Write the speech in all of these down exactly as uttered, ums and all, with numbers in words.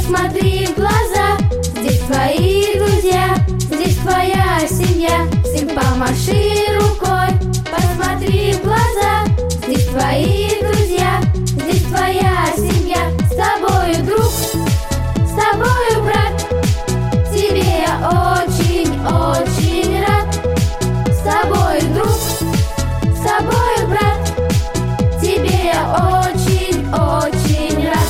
Посмотри в глаза, здесь твои друзья, здесь твоя семья. Всем помаши рукой. Посмотри в глаза, здесь твои друзья, здесь твоя семья. С тобою друг, с тобою брат, тебе я очень-очень рад. С тобою друг, с тобою брат, тебе я очень-очень рад.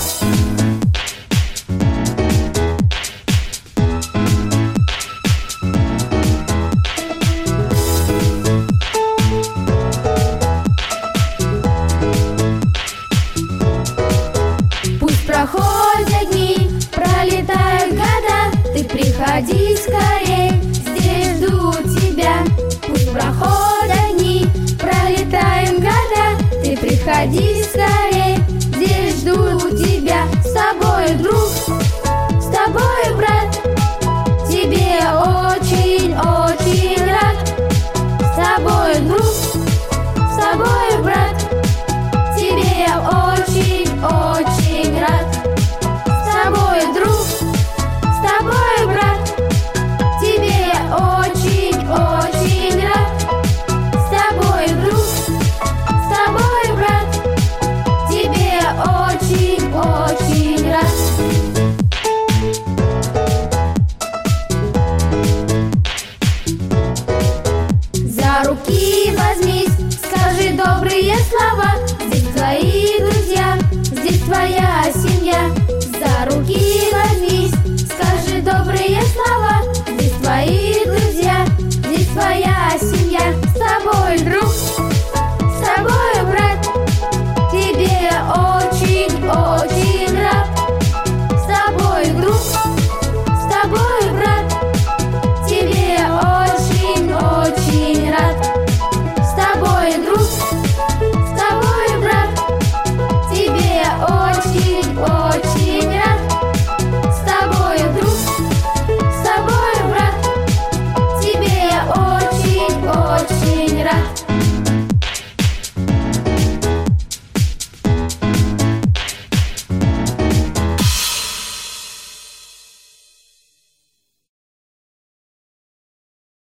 Проходят дни, пролетают года, ты приходи скорей, здесь жду тебя. Пусть проходят дни, пролетают года, ты приходи